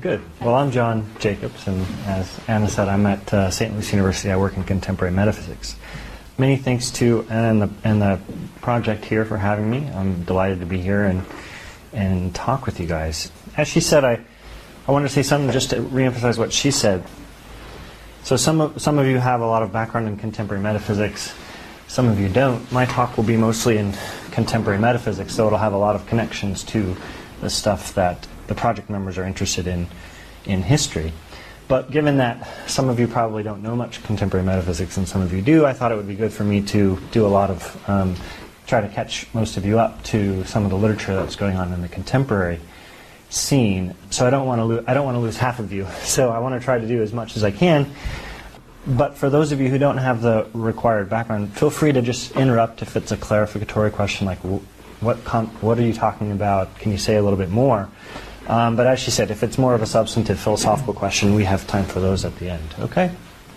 good. Well, I'm John Jacobs, and as Anna said, I'm at St. Louis University. I work in contemporary metaphysics. Many thanks to Anna and the project here for having me. I'm delighted to be here and talk with you guys. As she said, I wanted to say something just to reemphasize what she said. So some of you have a lot of background in contemporary metaphysics. Some of you don't. My talk will be mostly in contemporary metaphysics, so it'll have a lot of connections to the stuff that the project members are interested in history. But given that some of you probably don't know much contemporary metaphysics and some of you do, I thought it would be good for me to do a lot of, try to catch most of you up to some of the literature that's going on in the contemporary scene. So I don't want to lose half of you. So I want to try to do as much as I can. But for those of you who don't have the required background, feel free to just interrupt if it's a clarificatory question like, what are you talking about? Can you say a little bit more? But as she said, if it's more of a substantive philosophical question, we have time for those at the end. Okay?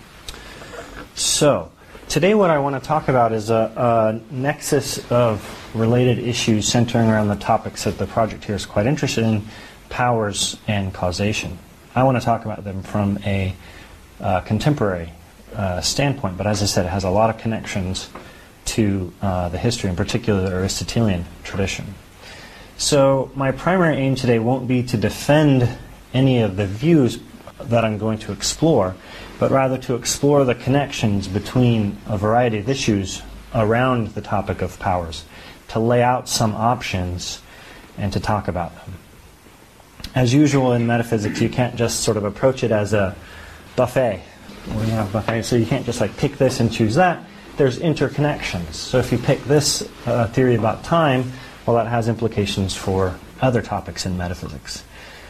So, today what I want to talk about is a nexus of related issues centering around the topics that the project here is quite interested in, powers and causation. I want to talk about them from a contemporary standpoint, but as I said, it has a lot of connections to the history, in particular the Aristotelian tradition. So my primary aim today won't be to defend any of the views that I'm going to explore, but rather to explore the connections between a variety of issues around the topic of powers, to lay out some options and to talk about them. As usual in metaphysics, you can't just sort of approach it as a buffet. We have buffet, so you can't just like pick this and choose that. There's interconnections. So if you pick this theory about time, well, that has implications for other topics in metaphysics.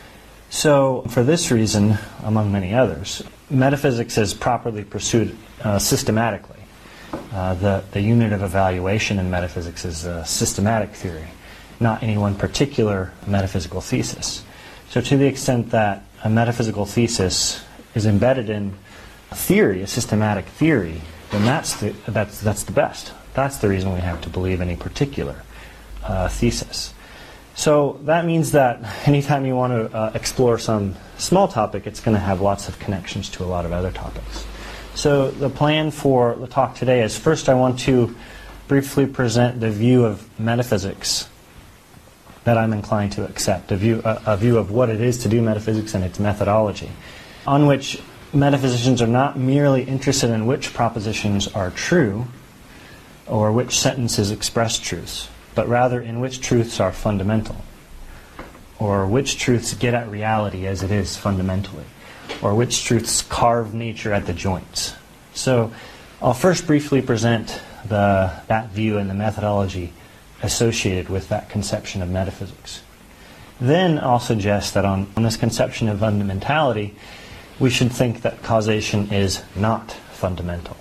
So for this reason, among many others, metaphysics is properly pursued systematically. The unit of evaluation in metaphysics is a systematic theory, not any one particular metaphysical thesis. So to the extent that a metaphysical thesis is embedded in a theory, a systematic theory, then that's the best. That's the reason we have to believe any particular thesis. So that means that anytime you want to explore some small topic, it's going to have lots of connections to a lot of other topics. So the plan for the talk today is, first I want to briefly present the view of metaphysics that I'm inclined to accept, a view of what it is to do metaphysics and its methodology, on which metaphysicians are not merely interested in which propositions are true or which sentences express truths, but rather in which truths are fundamental, or which truths get at reality as it is fundamentally, or which truths carve nature at the joints. So I'll first briefly present that view and the methodology associated with that conception of metaphysics. Then I'll suggest that on this conception of fundamentality, we should think that causation is not fundamental.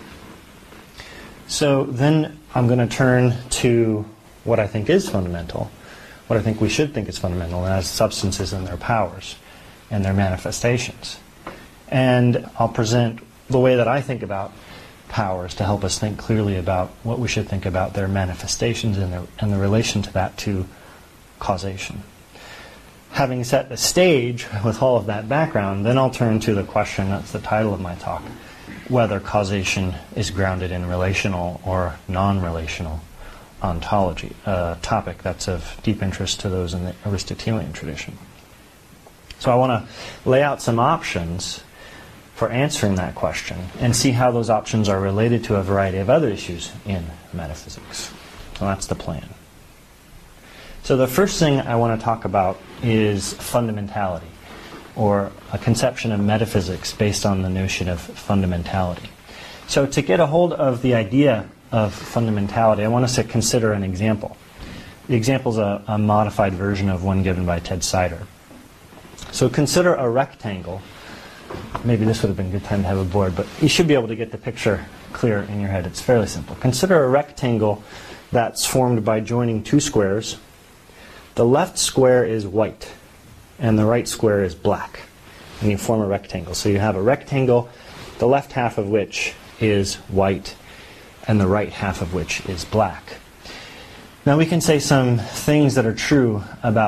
So then I'm going to turn to what I think is fundamental, what I think we should think is fundamental, as substances and their powers and their manifestations. And I'll present the way that I think about powers to help us think clearly about what we should think about their manifestations and the relation to that to causation. Having set the stage with all of that background, then I'll turn to the question that's the title of my talk, whether causation is grounded in relational or non-relational ontology, a topic that's of deep interest to those in the Aristotelian tradition. So I want to lay out some options for answering that question and see how those options are related to a variety of other issues in metaphysics. So that's the plan. So the first thing I want to talk about is fundamentality, or a conception of metaphysics based on the notion of fundamentality. So to get a hold of the idea of fundamentality, I want us to consider an example. The example is a modified version of one given by Ted Sider. So consider a rectangle. Maybe this would have been a good time to have a board, but you should be able to get the picture clear in your head. It's fairly simple. Consider a rectangle that's formed by joining two squares. The left square is white, and the right square is black, and you form a rectangle. So you have a rectangle, the left half of which is white, and the right half of which is black. Now we can say some things that are true about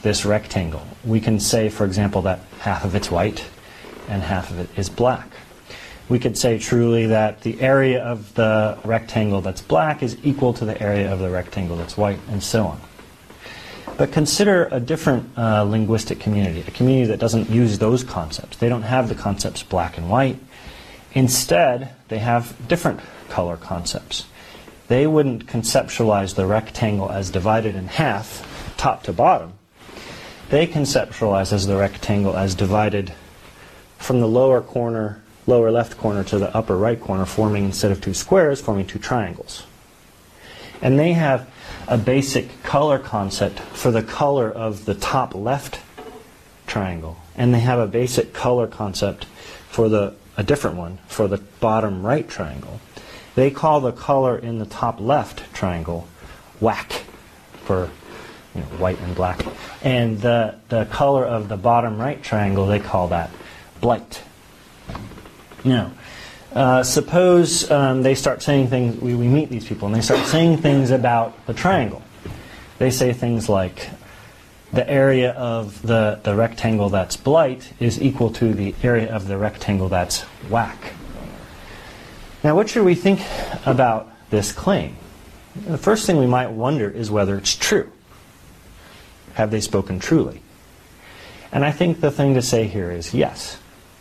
this rectangle. We can say, for example, that half of it's white and half of it is black. We could say truly that the area of the rectangle that's black is equal to the area of the rectangle that's white, and so on. But consider a different linguistic community, a community that doesn't use those concepts. They don't have the concepts black and white. Instead, they have different color concepts. They wouldn't conceptualize the rectangle as divided in half, top to bottom. They conceptualize as the rectangle as divided from the lower left corner to the upper right corner, forming, instead of two squares, forming two triangles. And they have a basic color concept for the color of the top left triangle. And they have a basic color concept for a different one for the bottom right triangle. They call the color in the top left triangle whack, for white and black. And the color of the bottom right triangle, they call that blight. Now, suppose they start saying things, we meet these people, and they start saying things about the triangle. They say things like, the area of the rectangle that's blight is equal to the area of the rectangle that's whack. Now, what should we think about this claim? The first thing we might wonder is whether it's true. Have they spoken truly? And I think the thing to say here is yes.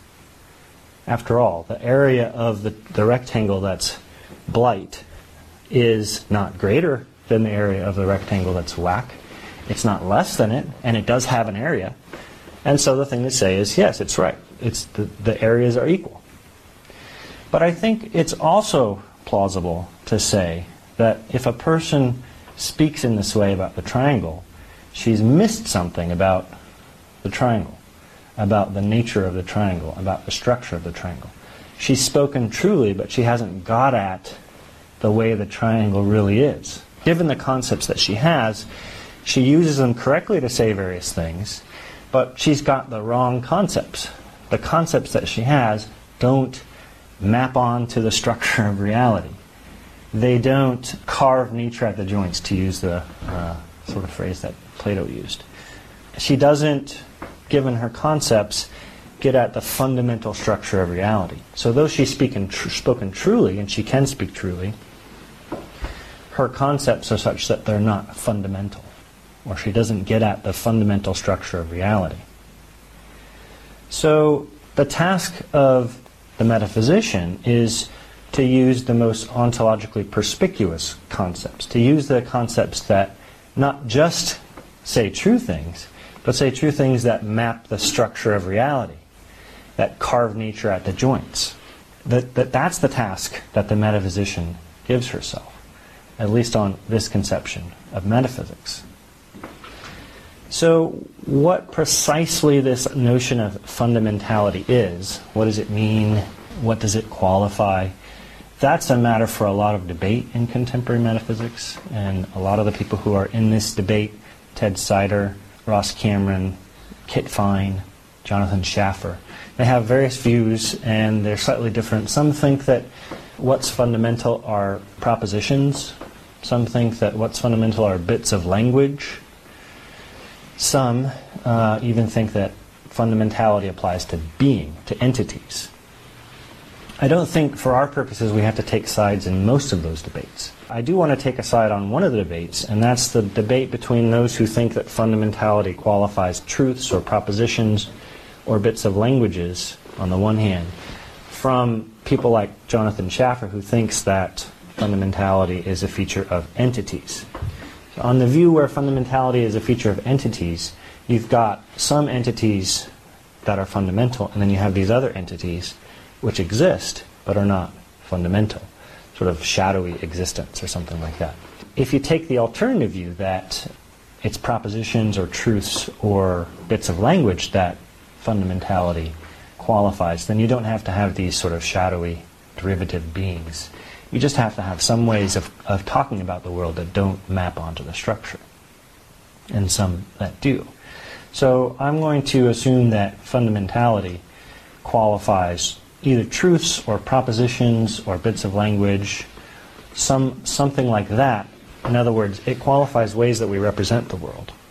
After all, the area of the rectangle that's blight is not greater than the area of the rectangle that's whack. It's not less than it, and it does have an area. And so the thing to say is yes, it's right. The areas are equal. But I think it's also plausible to say that if a person speaks in this way about the triangle, she's missed something about the triangle, about the nature of the triangle, about the structure of the triangle. She's spoken truly, but she hasn't got at the way the triangle really is. Given the concepts that she has, she uses them correctly to say various things, but she's got the wrong concepts. The concepts that she has don't map on to the structure of reality. They don't carve nature at the joints, to use the sort of phrase that Plato used. She doesn't, given her concepts, get at the fundamental structure of reality. So though she's spoken truly, and she can speak truly, her concepts are such that they're not fundamental, or she doesn't get at the fundamental structure of reality. So the task of the metaphysician is to use the most ontologically perspicuous concepts, to use the concepts that not just say true things, but say true things that map the structure of reality, that carve nature at the joints. That's the task that the metaphysician gives herself, at least on this conception of metaphysics. So what precisely this notion of fundamentality is, what does it mean, what does it qualify, that's a matter for a lot of debate in contemporary metaphysics, and a lot of the people who are in this debate, Ted Sider, Ross Cameron, Kit Fine, Jonathan Schaffer, they have various views and they're slightly different. Some think that what's fundamental are propositions. Some think that what's fundamental are bits of language. Some even think that fundamentality applies to being, to entities. I don't think for our purposes we have to take sides in most of those debates. I do want to take a side on one of the debates, and that's the debate between those who think that fundamentality qualifies truths or propositions or bits of languages on the one hand, from people like Jonathan Schaffer, who thinks that fundamentality is a feature of entities. So on the view where fundamentality is a feature of entities, you've got some entities that are fundamental, and then you have these other entities which exist but are not fundamental, sort of shadowy existence or something like that. If you take the alternative view that it's propositions or truths or bits of language that fundamentality qualifies, then you don't have to have these sort of shadowy derivative beings. You just have to have some ways of talking about the world that don't map onto the structure, and some that do. So I'm going to assume that fundamentality qualifies either truths or propositions or bits of language, something like that. In other words, it qualifies ways that we represent the world.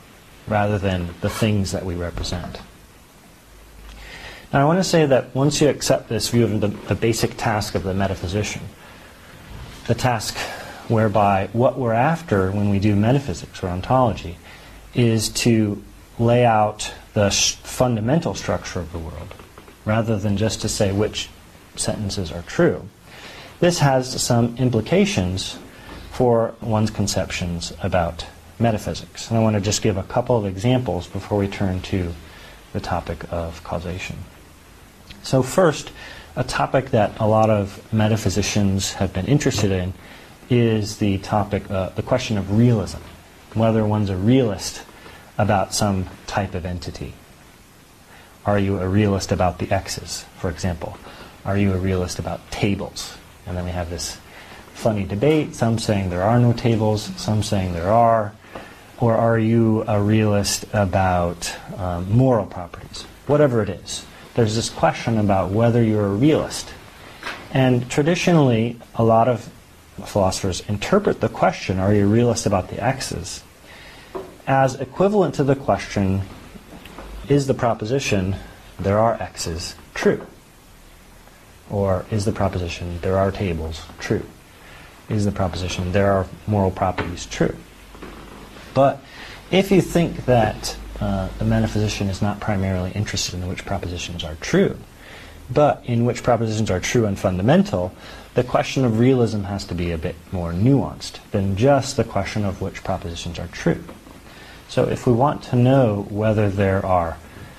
rather than the things that we represent. Now, I want to say that once you accept this view of the basic task of the metaphysician, the task whereby what we're after when we do metaphysics or ontology is to lay out the fundamental structure of the world, rather than just to say which sentences are true. This has some implications for one's conceptions about metaphysics. And I want to just give a couple of examples before we turn to the topic of causation. So first, a topic that a lot of metaphysicians have been interested in is the topic, the question of realism, whether one's a realist about some type of entity. Are you a realist about the x's, for example? Are you a realist about tables? And then we have this funny debate, some saying there are no tables, some saying there are. Or are you a realist about moral properties? Whatever it is. There's this question about whether you're a realist. And traditionally, a lot of philosophers interpret the question, are you a realist about the x's, as equivalent to the question, is the proposition, there are x's, true? Or is the proposition, there are tables, true? Is the proposition, there are moral properties, true? But if you think that the metaphysician is not primarily interested in which propositions are true, but in which propositions are true and fundamental, the question of realism has to be a bit more nuanced than just the question of which propositions are true. So if we want to know whether there are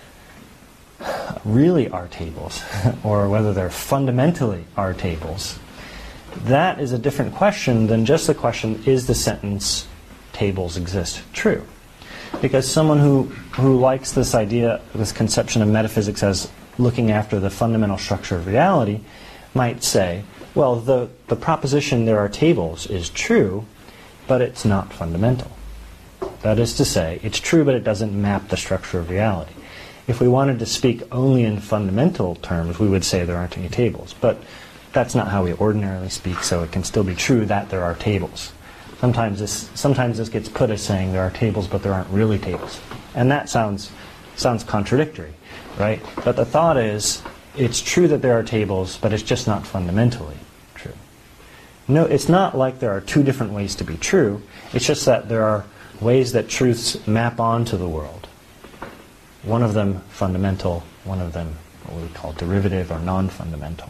really are tables, or whether there fundamentally are tables, that is a different question than just the question, is the sentence, tables exist, true? Because someone who likes this idea, this conception of metaphysics as looking after the fundamental structure of reality, might say, well, the proposition there are tables is true, but it's not fundamental. That is to say, it's true, but it doesn't map the structure of reality. If we wanted to speak only in fundamental terms, we would say there aren't any tables. But that's not how we ordinarily speak, so it can still be true that there are tables. Sometimes this gets put as saying there are tables, but there aren't really tables. And that sounds contradictory, right? But the thought is, it's true that there are tables, but it's just not fundamentally true. No, it's not like there are two different ways to be true. It's just that there are ways that truths map onto the world. One of them fundamental, one of them what we call derivative or non-fundamental.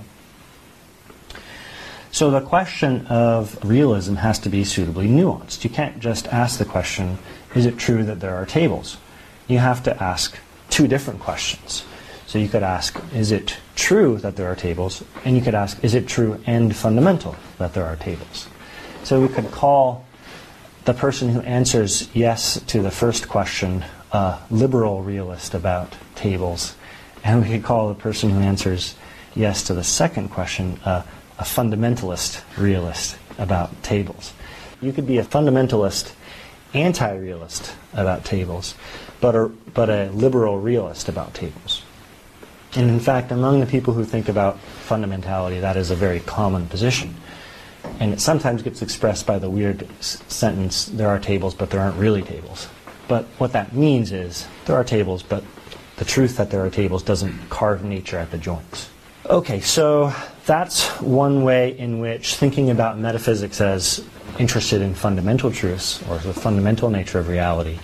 So the question of realism has to be suitably nuanced. You can't just ask the question, is it true that there are tables? You have to ask two different questions. So you could ask, is it true that there are tables? And you could ask, is it true and fundamental that there are tables? So we could call the person who answers yes to the first question a liberal realist about tables. And we could call the person who answers yes to the second question a fundamentalist realist about tables. You could be a fundamentalist anti-realist about tables, but a liberal realist about tables. And in fact, among the people who think about fundamentality, that is a very common position. And it sometimes gets expressed by the weird sentence, there are tables, but there aren't really tables. But what that means is, there are tables, but the truth that there are tables doesn't carve nature at the joints. Okay, so that's one way in which thinking about metaphysics as interested in fundamental truths, or the fundamental nature of reality,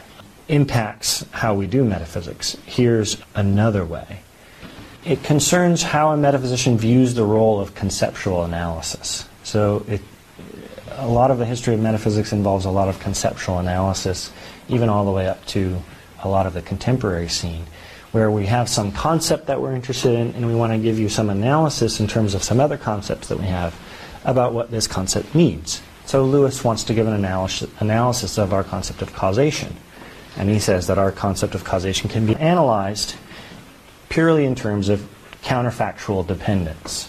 impacts how we do metaphysics. Here's another way. It concerns how a metaphysician views the role of conceptual analysis. So a lot of the history of metaphysics involves a lot of conceptual analysis, even all the way up to a lot of the contemporary scene, where we have some concept that we're interested in, and we want to give you some analysis in terms of some other concepts that we have about what this concept means. So Lewis wants to give an analysis of our concept of causation. And he says that our concept of causation can be analyzed purely in terms of counterfactual dependence.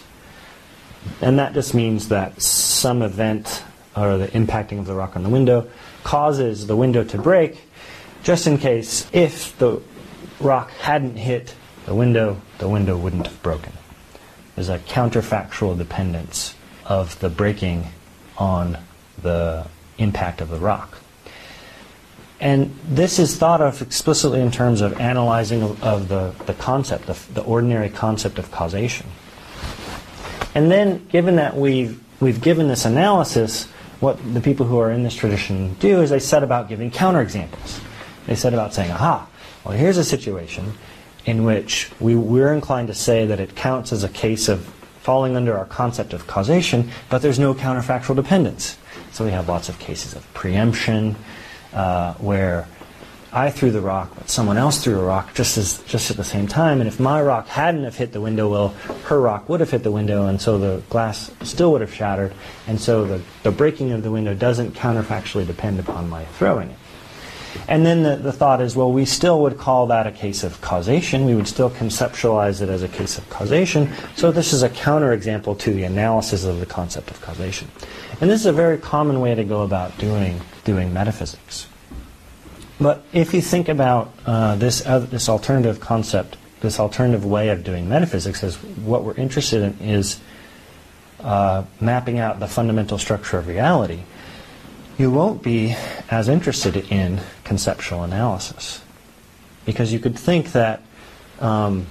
And that just means that some event, or the impacting of the rock on the window, causes the window to break, just in case if the rock hadn't hit the window wouldn't have broken. There's a counterfactual dependence of the breaking on the impact of the rock. And this is thought of explicitly in terms of analyzing of the concept, the ordinary concept of causation. And then, given that we've given this analysis, what the people who are in this tradition do is they set about giving counterexamples. They set about saying, aha, well, here's a situation in which we're inclined to say that it counts as a case of falling under our concept of causation, but there's no counterfactual dependence. So we have lots of cases of preemption, where I threw the rock, but someone else threw a rock just at the same time, and if my rock hadn't have hit the window, well, her rock would have hit the window, and so the glass still would have shattered, and so the breaking of the window doesn't counterfactually depend upon my throwing it. And then the thought is, well, we still would call that a case of causation. We would still conceptualize it as a case of causation. So this is a counterexample to the analysis of the concept of causation. And this is a very common way to go about doing metaphysics. But if you think about this alternative concept, this alternative way of doing metaphysics, as what we're interested in is mapping out the fundamental structure of reality, you won't be as interested in conceptual analysis. Because you could think that the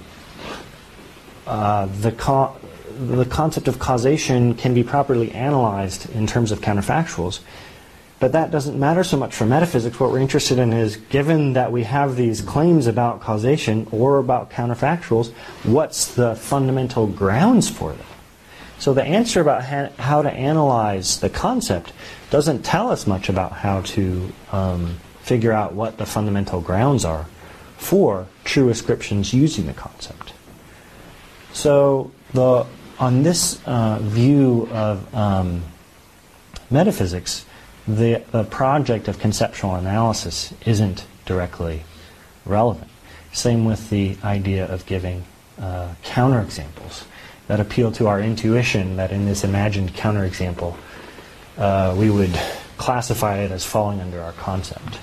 concept of causation can be properly analyzed in terms of counterfactuals, but that doesn't matter so much for metaphysics. What we're interested in is, given that we have these claims about causation or about counterfactuals, what's the fundamental grounds for them? So the answer about how to analyze the concept doesn't tell us much about how to figure out what the fundamental grounds are for true ascriptions using the concept. So on this view of metaphysics, the project of conceptual analysis isn't directly relevant. Same with the idea of giving counterexamples that appeal to our intuition, that in this imagined counterexample we would classify it as falling under our concept.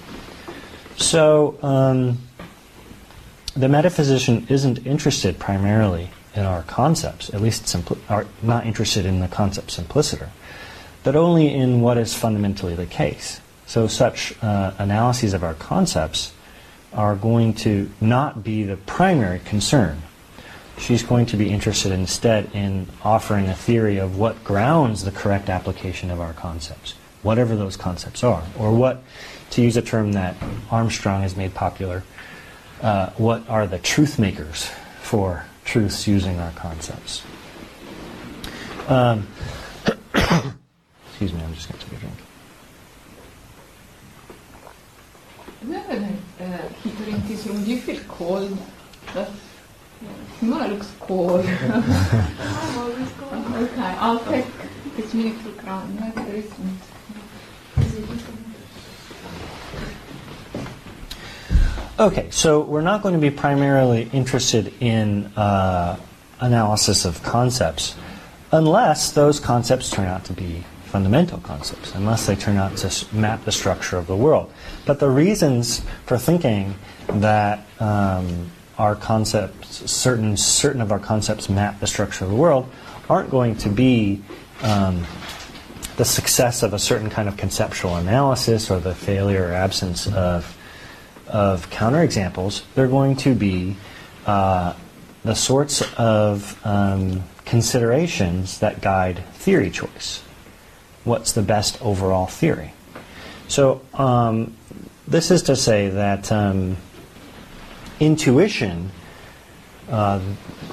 So the metaphysician isn't interested primarily in our concepts, at least not interested in the concept simpliciter, but only in what is fundamentally the case. So such analyses of our concepts are going to not be the primary concern. She's going to be interested instead in offering a theory of what grounds the correct application of our concepts, whatever those concepts are, or what, to use a term that Armstrong has made popular, what are the truth makers for truths using our concepts. Excuse me, I'm just going to take a drink. When heater in this room, do you feel cold? Simona looks cold. I'm always cold. Okay, I'll take this minute to crown. Maybe there isn't. Okay, so we're not going to be primarily interested in analysis of concepts unless those concepts turn out to be fundamental concepts, unless they turn out to map the structure of the world. But the reasons for thinking that our concepts, certain of our concepts map the structure of the world, aren't going to be the success of a certain kind of conceptual analysis or the failure or absence of counterexamples. They're going to be the sorts of considerations that guide theory choice. What's the best overall theory? So this is to say that intuition, the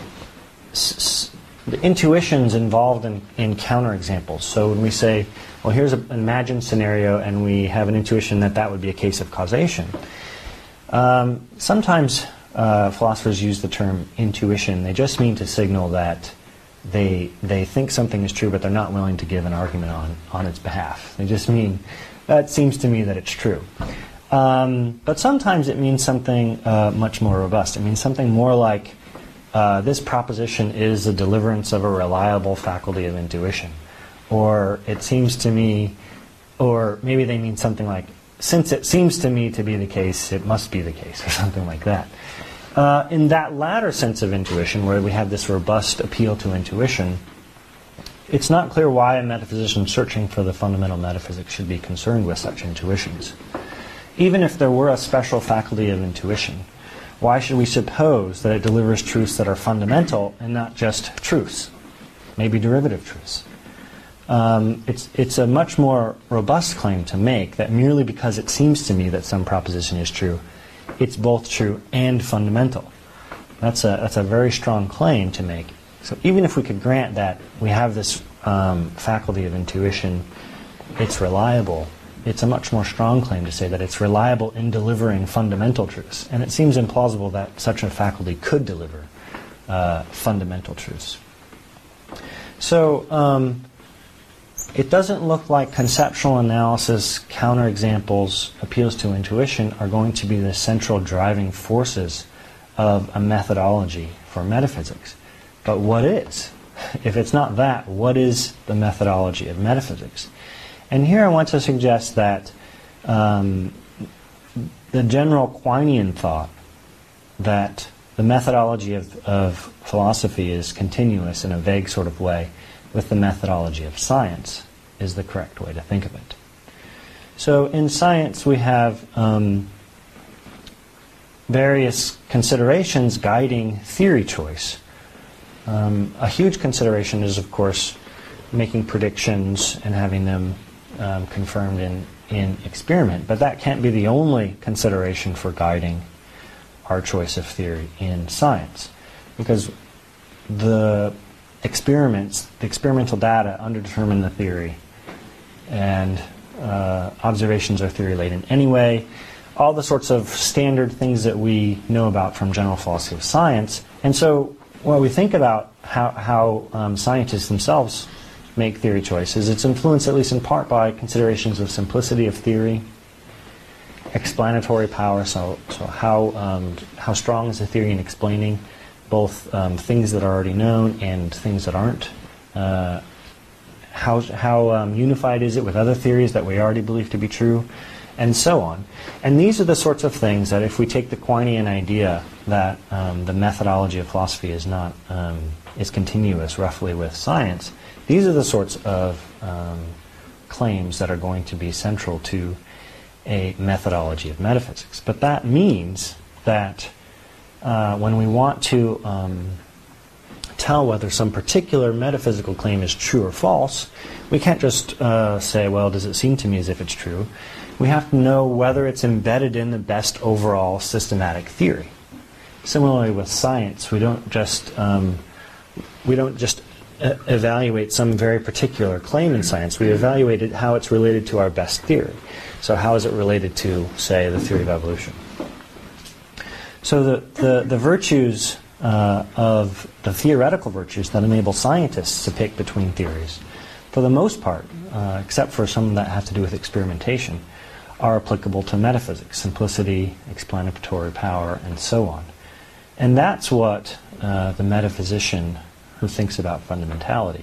intuition's involved in counterexamples. So when we say, well, here's an imagined scenario and we have an intuition that would be a case of causation, sometimes philosophers use the term intuition. They just mean to signal that they think something is true, but they're not willing to give an argument on its behalf. They just mean, that seems to me that it's true. But sometimes it means something much more robust. It means something more like, this proposition is the deliverance of a reliable faculty of intuition. Or it seems to me, or maybe they mean something like, since it seems to me to be the case, it must be the case, or something like that. In that latter sense of intuition, where we have this robust appeal to intuition, it's not clear why a metaphysician searching for the fundamental metaphysics should be concerned with such intuitions. even if there were a special faculty of intuition, why should we suppose that it delivers truths that are fundamental and not just truths, maybe derivative truths? It's a much more robust claim to make that merely because it seems to me that some proposition is true, it's both true and fundamental. That's a very strong claim to make. So even if we could grant that we have this faculty of intuition, it's reliable, it's a much more strong claim to say that it's reliable in delivering fundamental truths. And it seems implausible that such a faculty could deliver fundamental truths. So it doesn't look like conceptual analysis, counterexamples, appeals to intuition are going to be the central driving forces of a methodology for metaphysics. But what is? If it's not that, what is the methodology of metaphysics? And here I want to suggest that the general Quinean thought that the methodology of philosophy is continuous in a vague sort of way with the methodology of science is the correct way to think of it. So in science we have various considerations guiding theory choice. A huge consideration is, of course, making predictions and having them confirmed in experiment. But that can't be the only consideration for guiding our choice of theory in science, because the experimental data underdetermine the theory, and observations are theory-laden anyway. All the sorts of standard things that we know about from general philosophy of science. And so when we think about how scientists themselves make theory choices, it's influenced at least in part by considerations of simplicity of theory, explanatory power, so how strong is the theory in explaining both things that are already known and things that aren't. How unified is it with other theories that we already believe to be true, and so on. And these are the sorts of things that if we take the Quinean idea that the methodology of philosophy is not is continuous roughly with science, these are the sorts of claims that are going to be central to a methodology of metaphysics. But that means that when we want to tell whether some particular metaphysical claim is true or false, we can't just say, well, does it seem to me as if it's true? We have to know whether it's embedded in the best overall systematic theory. Similarly with science, we don't just evaluate some very particular claim in science. We evaluate how it's related to our best theory. So how is it related to, say, the theory of evolution? So the virtues of the theoretical virtues that enable scientists to pick between theories, for the most part, except for some that have to do with experimentation, are applicable to metaphysics: simplicity, explanatory power, and so on. And that's what the metaphysician who thinks about fundamentality,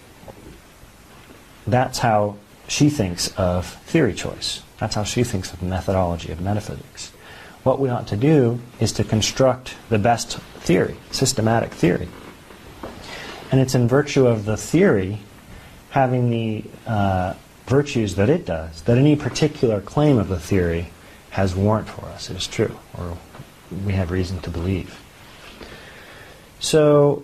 that's how she thinks of theory choice. That's how she thinks of the methodology of metaphysics. What we ought to do is to construct the best theory, systematic theory. And it's in virtue of the theory having the virtues that it does that any particular claim of the theory has warrant for us, it is true, or we have reason to believe. So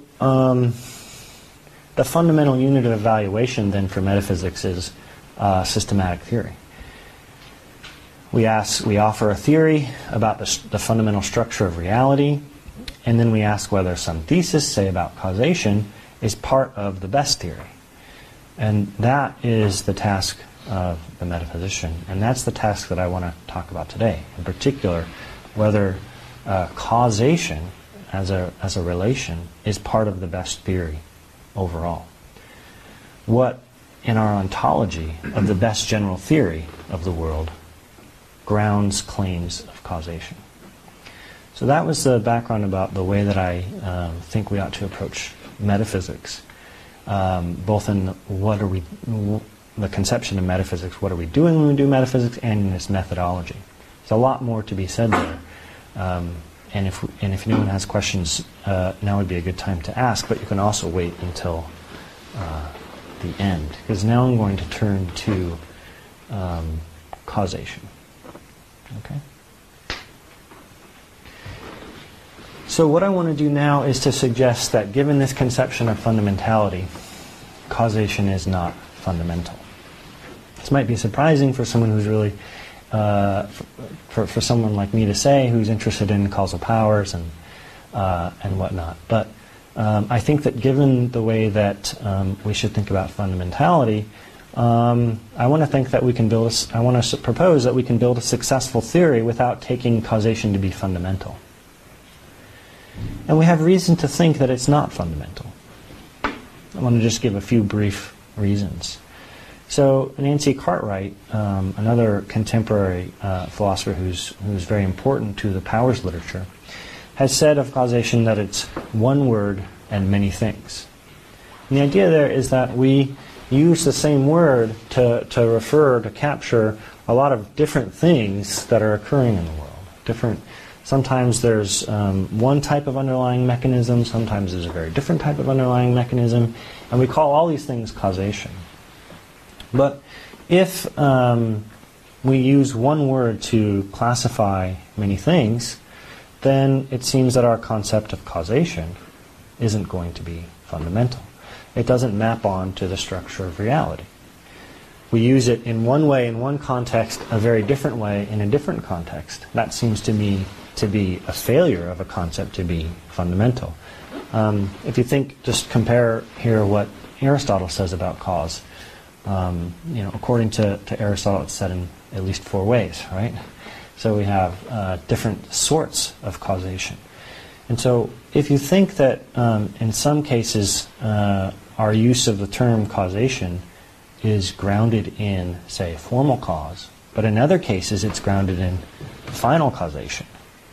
the fundamental unit of evaluation then for metaphysics is systematic theory. We offer a theory about the fundamental structure of reality, and then we ask whether some thesis, say about causation, is part of the best theory. And that is the task of the metaphysician, and that's the task that I want to talk about today. In particular, whether causation as a relation is part of the best theory overall. What in our ontology of the best general theory of the world grounds claims of causation. So that was the background about the way that I think we ought to approach metaphysics, both in the conception of metaphysics, what are we doing when we do metaphysics, and in this methodology. There's a lot more to be said there. And if anyone has questions, now would be a good time to ask, but you can also wait until the end, because now I'm going to turn to causation. Okay. So what I want to do now is to suggest that given this conception of fundamentality, causation is not fundamental. This might be surprising for someone who's really, for someone like me to say, who's interested in causal powers and whatnot. But I think that given the way that we should think about fundamentality, I want to think that we can build. I want to propose that we can build a successful theory without taking causation to be fundamental. And we have reason to think that it's not fundamental. I want to just give a few brief reasons. So Nancy Cartwright, another contemporary philosopher who's very important to the powers literature, has said of causation that it's one word and many things. And the idea there is that we use the same word to capture a lot of different things that are occurring in the world. Sometimes there's one type of underlying mechanism, sometimes there's a very different type of underlying mechanism, and we call all these things causation. But if we use one word to classify many things, then it seems that our concept of causation isn't going to be fundamental. It doesn't map on to the structure of reality. We use it in one way in one context, a very different way in a different context. That seems to me to be a failure of a concept to be fundamental. If you think, just compare here what Aristotle says about cause. According to Aristotle, it's said in at least 4 ways, right? So we have different sorts of causation. And so if you think that in some cases our use of the term causation is grounded in, say, formal cause, but in other cases it's grounded in final causation,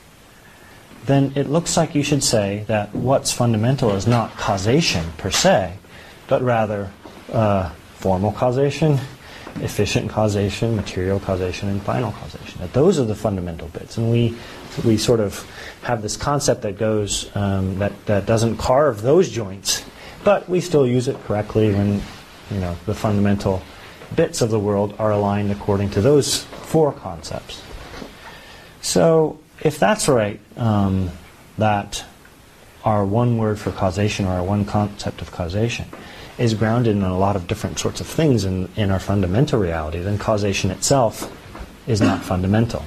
then it looks like you should say that what's fundamental is not causation per se, but rather formal causation, efficient causation, material causation, and final causation. That those are the fundamental bits. And we sort of have this concept that goes, that doesn't carve those joints, but we still use it correctly when the fundamental bits of the world are aligned according to those 4 concepts. So if that's right, that our one word for causation, or our one concept of causation, is grounded in a lot of different sorts of things in our fundamental reality, then causation itself is not fundamental.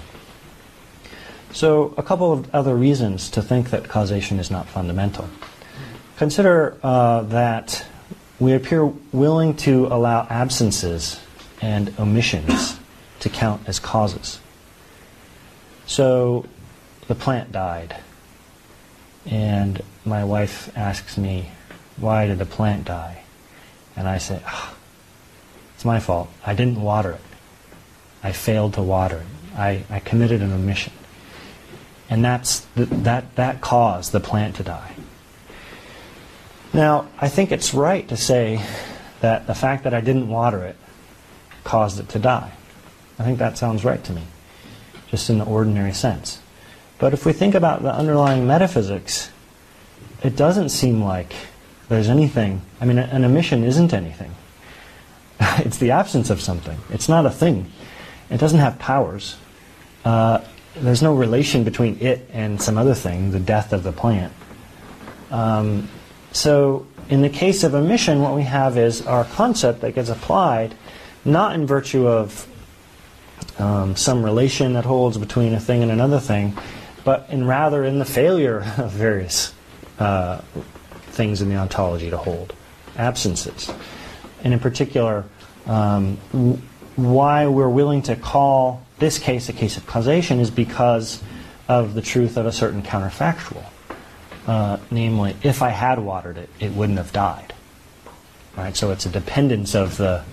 So a couple of other reasons to think that causation is not fundamental. Consider that we appear willing to allow absences and omissions to count as causes. So the plant died, and my wife asks me, why did the plant die? And I say, it's my fault. I didn't water it. I failed to water it. I committed an omission. And that caused the plant to die. Now, I think it's right to say that the fact that I didn't water it caused it to die. I think that sounds right to me, just in the ordinary sense. But if we think about the underlying metaphysics, it doesn't seem like there's anything. I mean, an omission isn't anything. It's the absence of something. It's not a thing. It doesn't have powers. There's no relation between it and some other thing, the death of the plant. So in the case of omission, what we have is our concept that gets applied not in virtue of some relation that holds between a thing and another thing, but rather in the failure of various things in the ontology to hold, absences. And in particular, why we're willing to call this case a case of causation is because of the truth of a certain counterfactual. Namely, if I had watered it, it wouldn't have died. Right? So it's a dependence of the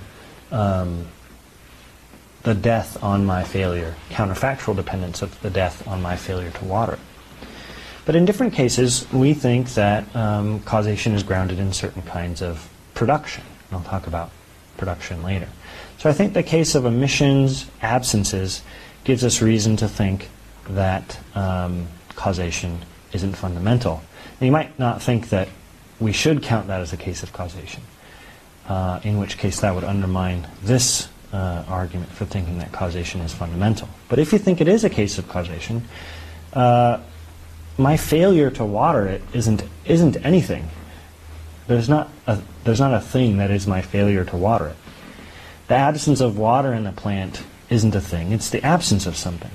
death on my failure, counterfactual dependence of the death on my failure to water it. But in different cases, we think that causation is grounded in certain kinds of production. And I'll talk about production later. So I think the case of omissions, absences, gives us reason to think that causation isn't fundamental. And you might not think that we should count that as a case of causation, in which case that would undermine this argument for thinking that causation is fundamental. But if you think it is a case of causation, my failure to water it isn't anything. There's not a thing that is my failure to water it. The absence of water in the plant isn't a thing. It's the absence of something.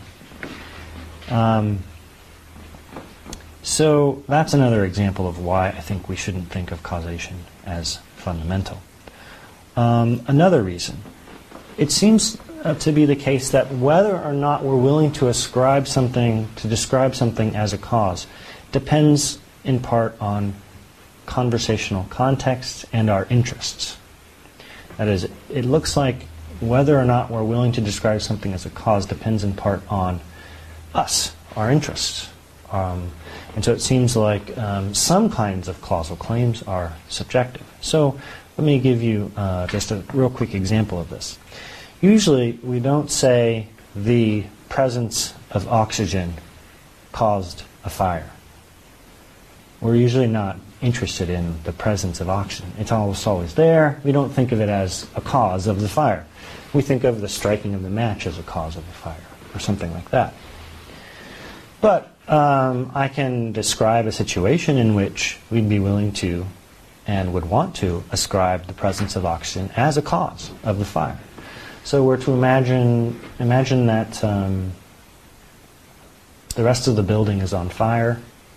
So that's another example of why I think we shouldn't think of causation as fundamental. Another reason. It seems to be the case that whether or not we're willing to describe something as a cause depends in part on conversational context and our interests. That is, it looks like whether or not we're willing to describe something as a cause depends in part on us, our interests. And so it seems like some kinds of causal claims are subjective. So let me give you just a real quick example of this. Usually we don't say the presence of oxygen caused a fire. We're usually not interested in the presence of oxygen. It's always there. We don't think of it as a cause of the fire. We think of the striking of the match as a cause of the fire, or something like that. But I can describe a situation in which we'd be willing to and would want to ascribe the presence of oxygen as a cause of the fire. So we're to imagine that the rest of the building is on fire.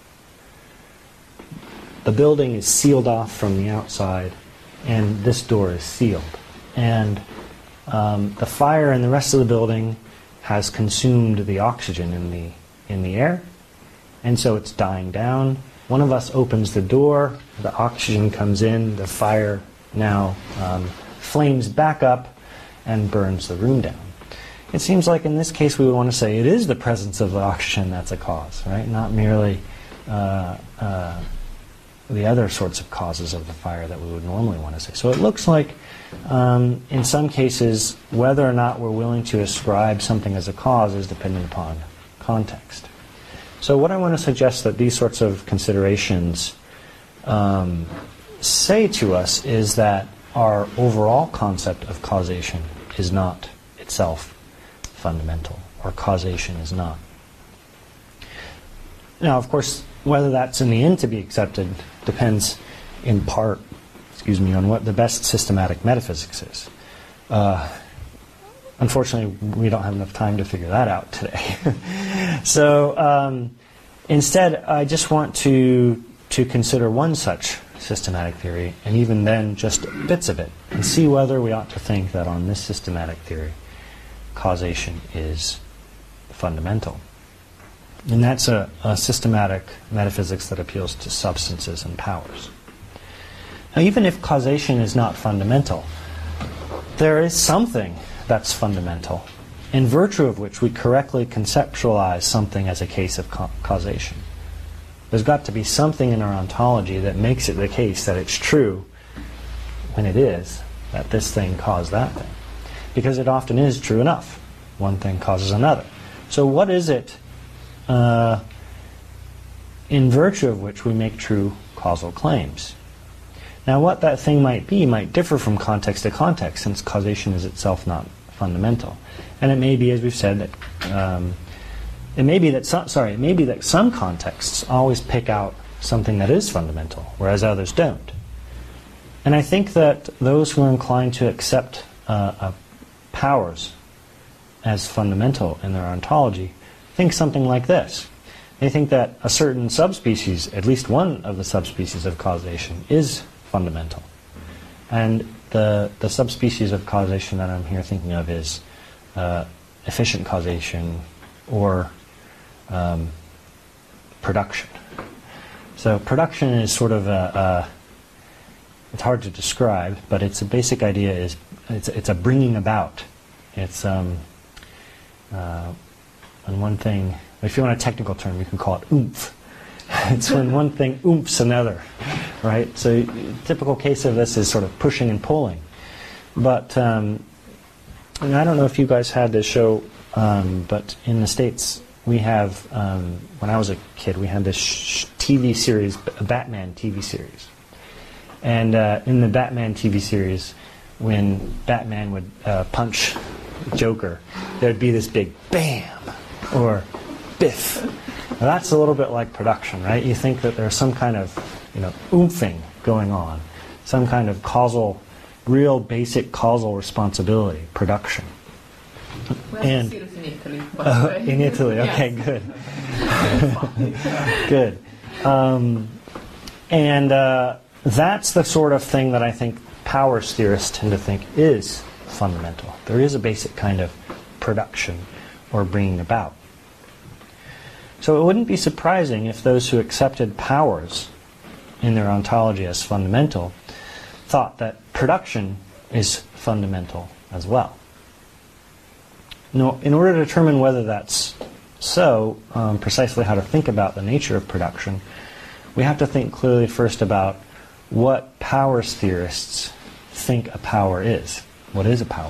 The building is sealed off from the outside, and this door is sealed. And the fire in the rest of the building has consumed the oxygen in the air, and so it's dying down. One of us opens the door, the oxygen comes in, the fire now flames back up and burns the room down. It seems like in this case we would want to say it is the presence of the oxygen that's a cause, right? Not merely the other sorts of causes of the fire that we would normally want to say. So it looks like in some cases whether or not we're willing to ascribe something as a cause is dependent upon context. So what I want to suggest that these sorts of considerations say to us is that our overall concept of causation is not itself fundamental, or causation is not. Now, of course, whether that's in the end to be accepted depends in part, on what the best systematic metaphysics is. Unfortunately, we don't have enough time to figure that out today. So instead, I just want to consider one such systematic theory, and even then just bits of it, and see whether we ought to think that on this systematic theory, causation is fundamental. And that's a systematic metaphysics that appeals to substances and powers. Now, even if causation is not fundamental, there is something that's fundamental, in virtue of which we correctly conceptualize something as a case of causation. There's got to be something in our ontology that makes it the case that it's true when it is, that this thing caused that thing. Because it often is true enough. One thing causes another. So what is it in virtue of which we make true causal claims? Now, what that thing might be might differ from context to context, since causation is itself not fundamental. And it may be, as we've said, that it may be that some contexts always pick out something that is fundamental, whereas others don't. And I think that those who are inclined to accept powers as fundamental in their ontology think something like this. They think that a certain subspecies, at least one of the subspecies of causation, is fundamental. And the subspecies of causation that I'm here thinking of is efficient causation or production. So production is sort of it's hard to describe, but its a basic idea is it's a bringing about. It's on one thing, if you want a technical term, you can call it oomph. It's when one thing oomphs another, right? So a typical case of this is sort of pushing and pulling. But and I don't know if you guys had this show, but in the States we have, when I was a kid, we had this TV series, a Batman TV series. And in the Batman TV series, when Batman would punch Joker, there'd be this big bam or biff. Now that's a little bit like production, right? You think that there's some kind of, oomping going on, some kind of causal, real basic causal responsibility, production. We And- have seals in Italy, by the way. In Italy, okay, good. Good. That's the sort of thing that I think powers theorists tend to think is fundamental. There is a basic kind of production or bringing about. So it wouldn't be surprising if those who accepted powers in their ontology as fundamental thought that production is fundamental as well. Now, in order to determine whether that's so, precisely how to think about the nature of production, we have to think clearly first about what powers theorists think a power is. What is a power?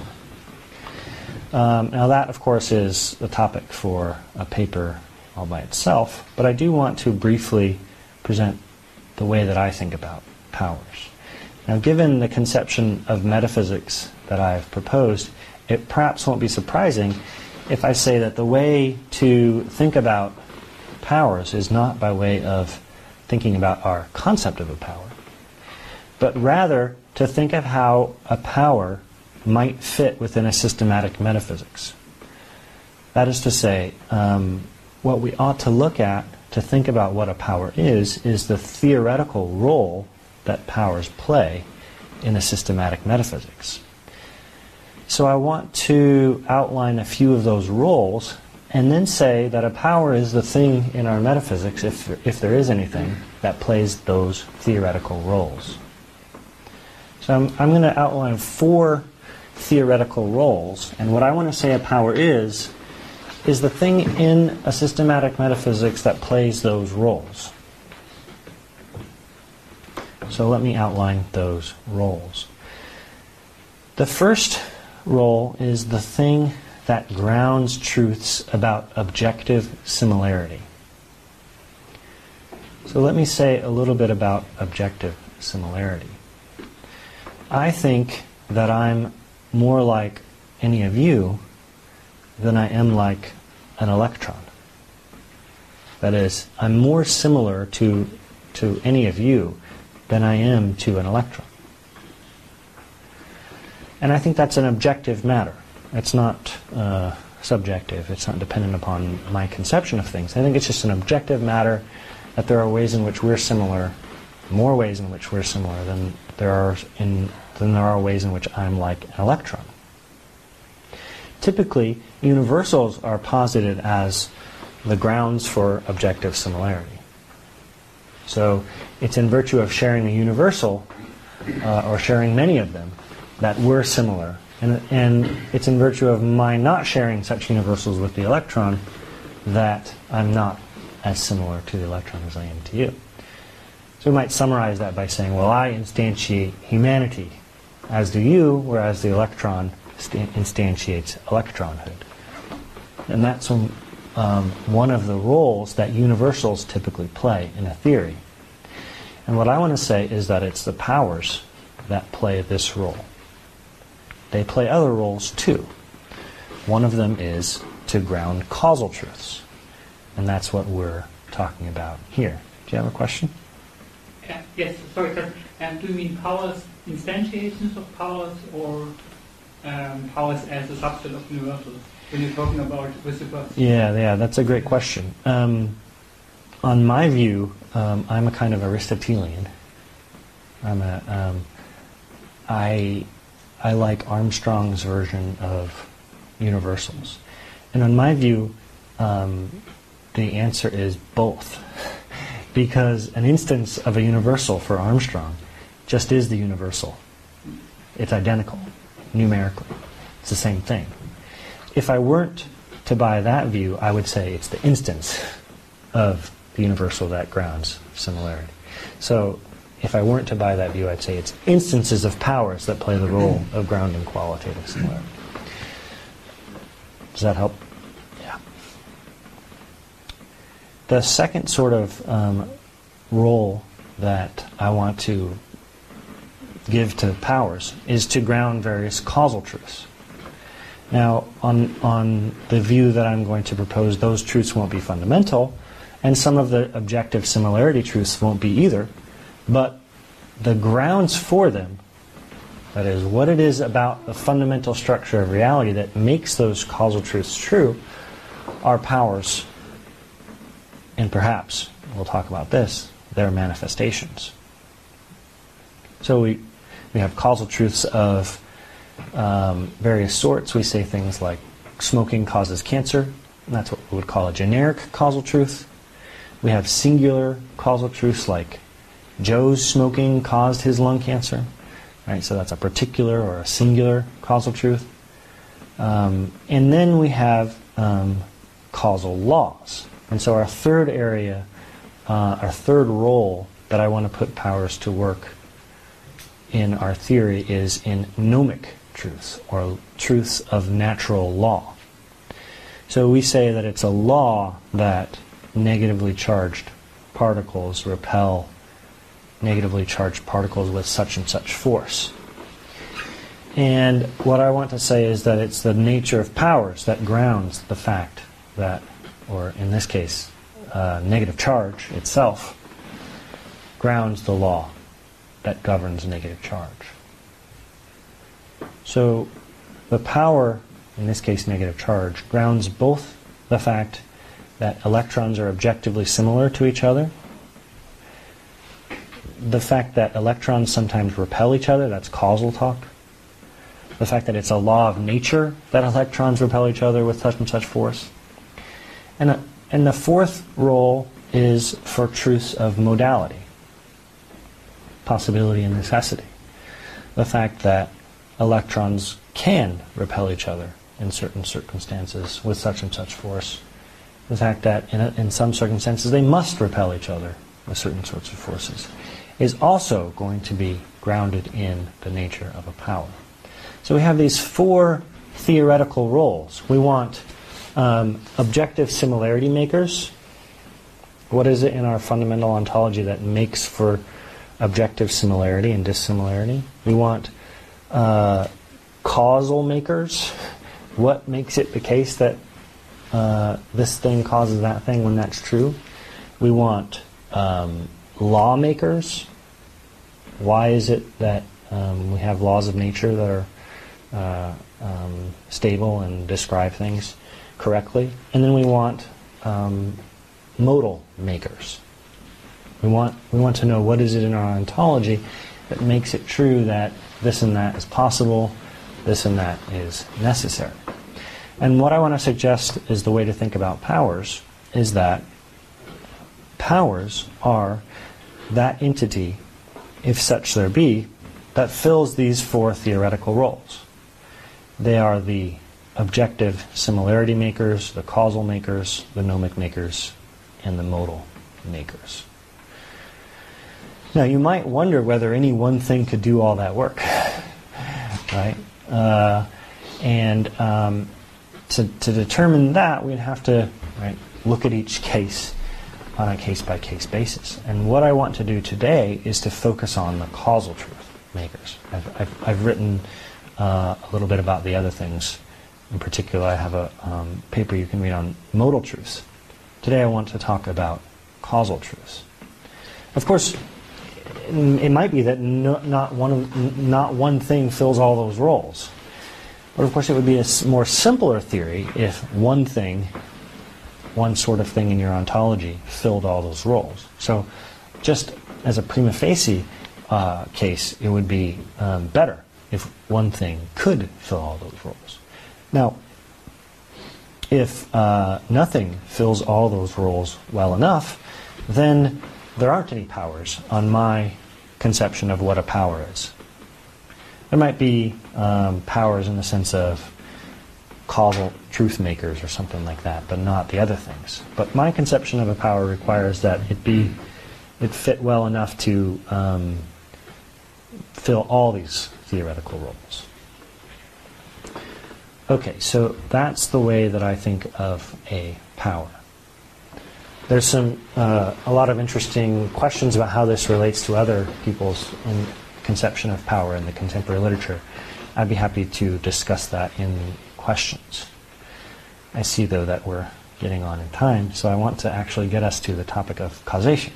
Now that, of course, is the topic for a paper all by itself, but I do want to briefly present the way that I think about powers. Now, given the conception of metaphysics that I've proposed, it perhaps won't be surprising if I say that the way to think about powers is not by way of thinking about our concept of a power, but rather to think of how a power might fit within a systematic metaphysics. That is to say, what we ought to look at to think about what a power is the theoretical role that powers play in a systematic metaphysics. So I want to outline a few of those roles and then say that a power is the thing in our metaphysics, if there is anything, that plays those theoretical roles. So I'm going to outline 4 theoretical roles, and what I want to say a power is the thing in a systematic metaphysics that plays those roles. So let me outline those roles. The first role is the thing that grounds truths about objective similarity. So let me say a little bit about objective similarity. I think that I'm more like any of you than I am like an electron. That is, I'm more similar to any of you than I am to an electron. And I think that's an objective matter. It's not subjective. It's not dependent upon my conception of things. I think it's just an objective matter that there are ways in which we're similar, more ways in which we're similar than there are ways in which I'm like an electron. Typically, universals are posited as the grounds for objective similarity. So it's in virtue of sharing a universal, or sharing many of them, that we're similar. And it's in virtue of my not sharing such universals with the electron that I'm not as similar to the electron as I am to you. So we might summarize that by saying, well, I instantiate humanity, as do you, whereas the electron instantiates electronhood. And that's one of the roles that universals typically play in a theory. And what I want to say is that it's the powers that play this role. They play other roles too. One of them is to ground causal truths. And that's what we're talking about here. Do you have a question? Yes, sorry, sir. Do you mean powers, instantiations of powers, or powers as a subset of universals? When you're talking about reciprocity? Yeah, that's a great question. On my view, I'm a kind of Aristotelian. I like Armstrong's version of universals. And on my view, the answer is both. Because an instance of a universal for Armstrong just is the universal. It's identical, numerically. It's the same thing. If I weren't to buy that view, I would say it's the instance of the universal that grounds similarity. So if I weren't to buy that view, I'd say it's instances of powers that play the role of grounding qualitative similarity. Does that help? Yeah. The second sort of role that I want to give to powers is to ground various causal truths. Now, on the view that I'm going to propose, those truths won't be fundamental, and some of the objective similarity truths won't be either, but the grounds for them, that is, what it is about the fundamental structure of reality that makes those causal truths true, are powers, and perhaps, we'll talk about this, their manifestations. So we have causal truths of various sorts. We say things like smoking causes cancer, and that's what we would call a generic causal truth. We have singular causal truths like Joe's smoking caused his lung cancer. Right? So that's a particular or a singular causal truth. And then we have causal laws. And so our third area, our third role that I want to put powers to work in our theory is in gnomic truths, or truths of natural law. So we say that it's a law that negatively charged particles repel negatively charged particles with such and such force. And what I want to say is that it's the nature of powers that grounds the fact that, or in this case, negative charge itself, grounds the law that governs negative charge. So the power, in this case negative charge, grounds both the fact that electrons are objectively similar to each other, the fact that electrons sometimes repel each other, that's causal talk, the fact that it's a law of nature that electrons repel each other with such and such force. And the fourth role is for truths of modality, possibility and necessity. The fact that electrons can repel each other in certain circumstances with such and such force. The fact that in some circumstances they must repel each other with certain sorts of forces is also going to be grounded in the nature of a power. So we have these four theoretical roles. We want objective similarity makers. What is it in our fundamental ontology that makes for objective similarity and dissimilarity? We want causal makers. What makes it the case that this thing causes that thing when that's true? We want lawmakers. Why is it that we have laws of nature that are stable and describe things correctly? And then we want modal makers. We want to know what is it in our ontology that makes it true that this and that is possible, this and that is necessary. And what I want to suggest is the way to think about powers is that powers are that entity, if such there be, that fills these four theoretical roles. They are the objective similarity makers, the causal makers, the gnomic makers, and the modal makers. Now you might wonder whether any one thing could do all that work, right? To determine that, we'd have to look at each case on a case-by-case basis. And what I want to do today is to focus on the causal truth makers. I've written a little bit about the other things. In particular, I have a paper you can read on modal truths. Today I want to talk about causal truths. Of course, it might be that not one thing fills all those roles. But of course it would be a more simpler theory if one thing, one sort of thing in your ontology filled all those roles. So just as a prima facie case, it would be better if one thing could fill all those roles. Now, if nothing fills all those roles well enough, then there aren't any powers on my conception of what a power is. There might be powers in the sense of causal truth makers or something like that, but not the other things. But my conception of a power requires that it fit well enough to fill all these theoretical roles. Okay, so that's the way that I think of a power. There's a lot of interesting questions about how this relates to other people's conception of power in the contemporary literature, I'd be happy to discuss that in questions. I see, though, that we're getting on in time, so I want to actually get us to the topic of causation.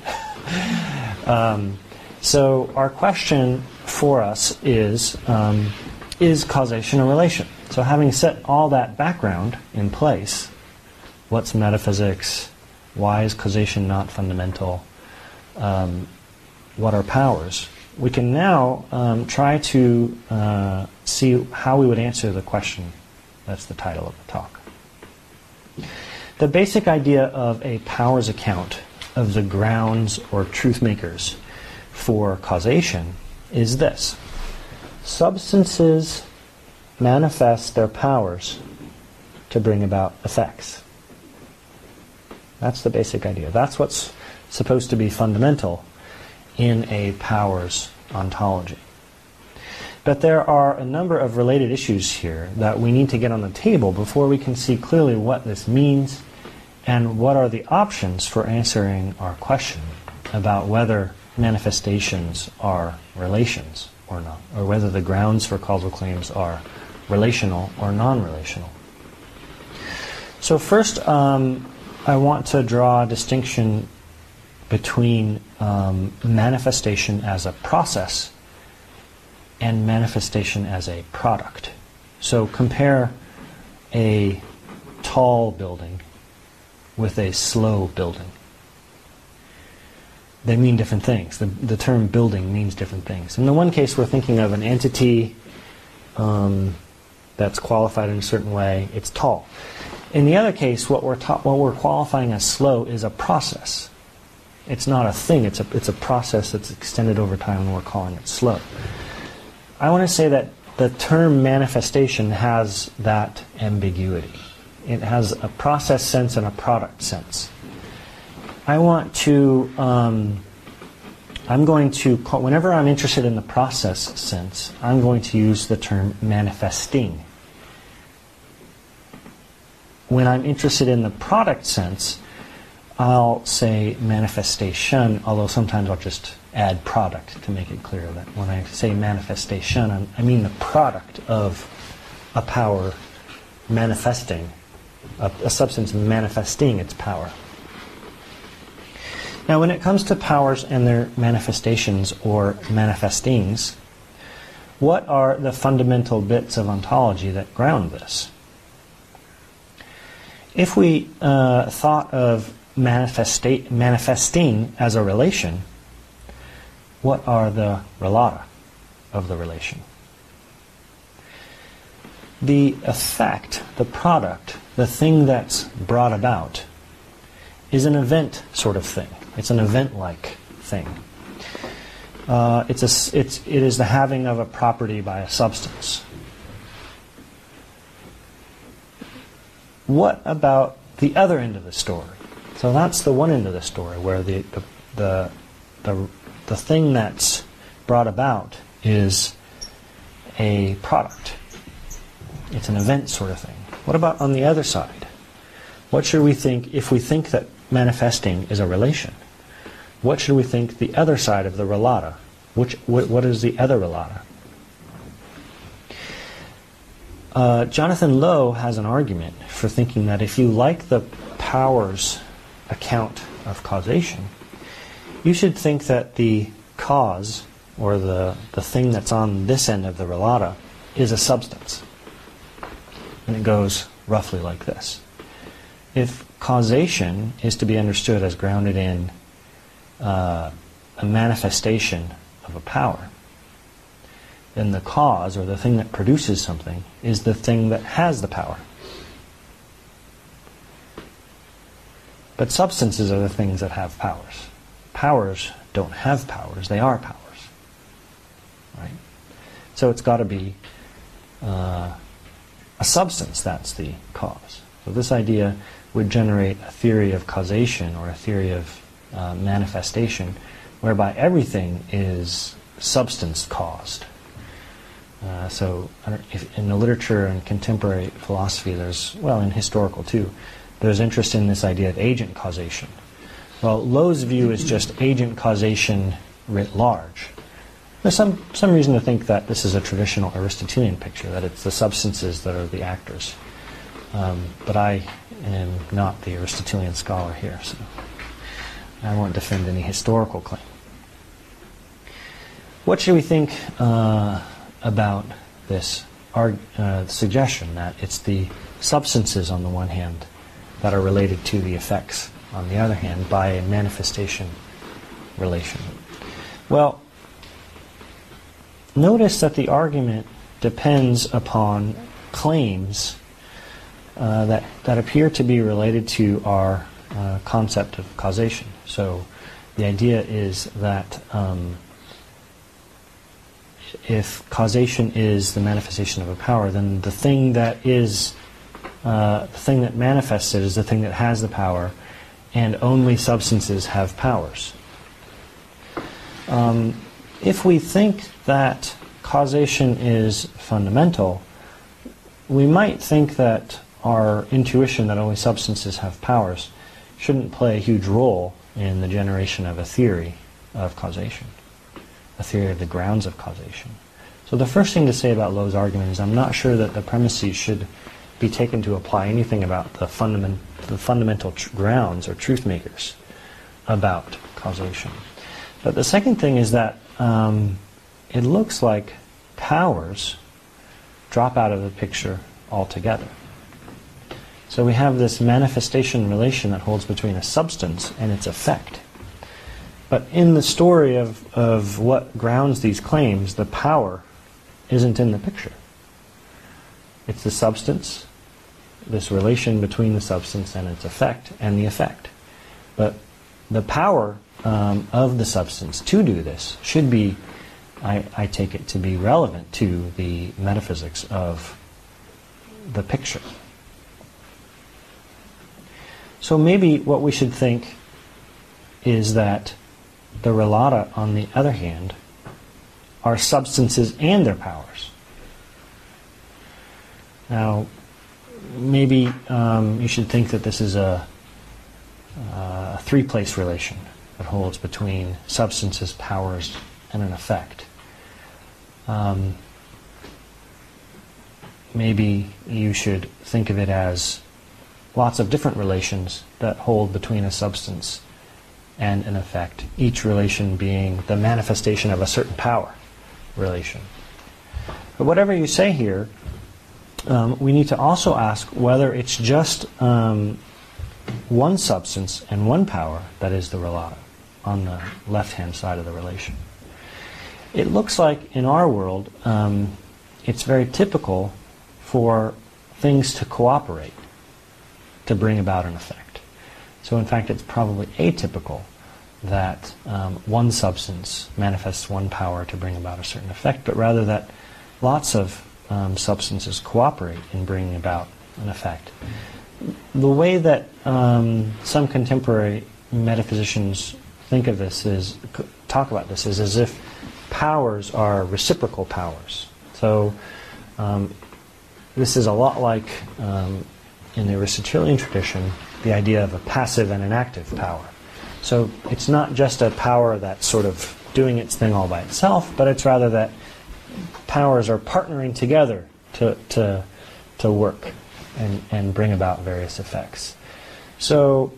So our question for us is causation a relation? So having set all that background in place, what's metaphysics, why is causation not fundamental, what are powers, we can now try to see how we would answer the question. That's the title of the talk. The basic idea of a powers account of the grounds or truth makers for causation is this. Substances manifest their powers to bring about effects. That's the basic idea. That's what's supposed to be fundamental in a powers ontology. But there are a number of related issues here that we need to get on the table before we can see clearly what this means and what are the options for answering our question about whether manifestations are relations or not, or whether the grounds for causal claims are relational or non-relational. So first, I want to draw a distinction between manifestation as a process and manifestation as a product. So compare a tall building with a slow building. They mean different things. The term building means different things. In the one case, we're thinking of an entity that's qualified in a certain way. It's tall. In the other case, what we're qualifying as slow is a process. It's not a thing. It's a process that's extended over time, and we're calling it slow. I want to say that the term manifestation has that ambiguity. It has a process sense and a product sense. I want to, I'm going to call, whenever I'm interested in the process sense, I'm going to use the term manifesting. When I'm interested in the product sense, I'll say manifestation, although sometimes I'll just add product to make it clear that when I say manifestation, I mean the product of a power manifesting, a substance manifesting its power. Now, when it comes to powers and their manifestations or manifestings, what are the fundamental bits of ontology that ground this? If we thought of manifesting as a relation, what are the relata of the relation? The effect, the product, the thing that's brought about is an event sort of thing. It's an event-like thing. It is the having of a property by a substance. What about the other end of the story? So that's the one end of the story where the thing that's brought about is a product. It's an event sort of thing. What about on the other side? What should we think if we think that manifesting is a relation? What should we think the other side of the relata? What is the other relata? Jonathan Lowe has an argument for thinking that if you like the powers account of causation, you should think that the cause, or the thing that's on this end of the relata, is a substance. And it goes roughly like this. If causation is to be understood as grounded in a manifestation of a power, then the cause, or the thing that produces something, is the thing that has the power. But substances are the things that have powers. Powers don't have powers, they are powers. Right? So it's got to be a substance that's the cause. So this idea would generate a theory of causation, or a theory of manifestation, whereby everything is substance caused. So in the literature and contemporary philosophy, there's, well, in historical too, there's interest in this idea of agent causation. Well, Lowe's view is just agent causation writ large. There's some reason to think that this is a traditional Aristotelian picture, that it's the substances that are the actors. But I am not the Aristotelian scholar here, so I won't defend any historical claim. What should we think about this suggestion that it's the substances on the one hand that are related to the effects on the other hand by a manifestation relation? Well, notice that the argument depends upon claims that appear to be related to our concept of causation. So the idea is that if causation is the manifestation of a power, then the thing that manifests it is the thing that has the power, and only substances have powers. If we think that causation is fundamental, we might think that our intuition that only substances have powers shouldn't play a huge role in the generation of a theory of causation, a theory of the grounds of causation. So the first thing to say about Lowe's argument is I'm not sure that the premises should be taken to apply anything about the fundamental grounds or truth makers about causation. But the second thing is that it looks like powers drop out of the picture altogether. So we have this manifestation relation that holds between a substance and its effect. But in the story of what grounds these claims, the power isn't in the picture. It's the substance, this relation between the substance and its effect, and the effect. But the power of the substance to do this should be, I take it to be relevant to the metaphysics of the picture. So maybe what we should think is that the relata, on the other hand, are substances and their powers. Now, maybe you should think that this is a three-place relation that holds between substances, powers, and an effect. Maybe you should think of it as lots of different relations that hold between a substance and an effect, each relation being the manifestation of a certain power relation. But whatever you say here, we need to also ask whether it's just one substance and one power that is the relata on the left-hand side of the relation. It looks like in our world it's very typical for things to cooperate to bring about an effect. So in fact it's probably atypical that one substance manifests one power to bring about a certain effect, but rather that lots of substances cooperate in bringing about an effect. The way that some contemporary metaphysicians think of this is, talk about this, is as if powers are reciprocal powers. So this is a lot like, in the Aristotelian tradition, the idea of a passive and an active power. So it's not just a power that's sort of doing its thing all by itself, but it's rather that powers are partnering together to work and bring about various effects. So